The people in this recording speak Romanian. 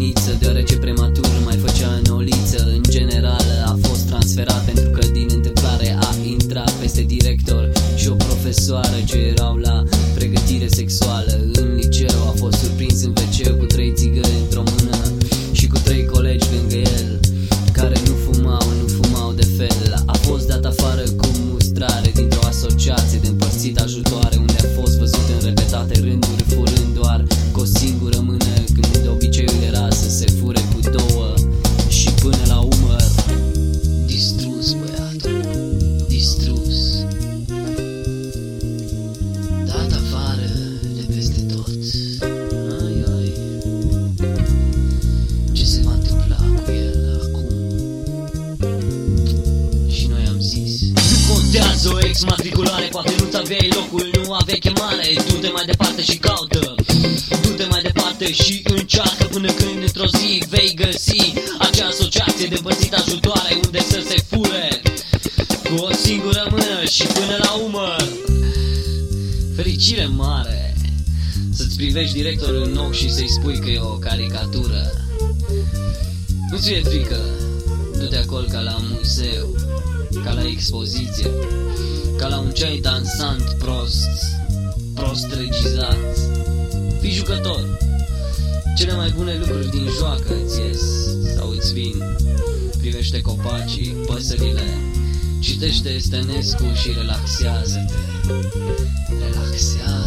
luminiță, deoarece prematur mai făcea înoliță. În general a fost transferat pentru că din întâmplare a intrat peste director și o profesoară ce erau la pregătire sexuală. În liceu a fost surprins în WC cu 3 țigări într-o mână și cu 3 colegi lângă el care nu fumau de fel. A fost dat afară cu mustrare dintr-o asociație de împărțit ajutoare, unde a fost văzut în repetate rânduri furând doar cu o singură mână, când obiceiul era să se fure cu 2 și până la umăr. Distrus, băiatul, distrus, dat afară de peste tot. Ai, ce se va întâmpla cu el acum? Și noi am zis: nu contează o exmatriculare, poate nu-ți aveai locul, nu aveai chemare. Du-te mai departe și caută, du-te mai departe și încearcă, până când într-o zi vei găsi acea asociație de împărțit ajutoare, unde să se fure cu o singură mână și până la umăr. Fericire mare să-ți privești directorul în ochi și să-i spui că e o caricatură. Nu-ți fie frică, du-te acolo ca la muzeu, ca la expoziție, ca la un ceai dansant prost regizat. Fii jucător. Cele mai bune lucruri din joacă îți ies sau îți vin. Privește copacii, păsările, citește Stănescu și relaxează-te. Relaxează-te.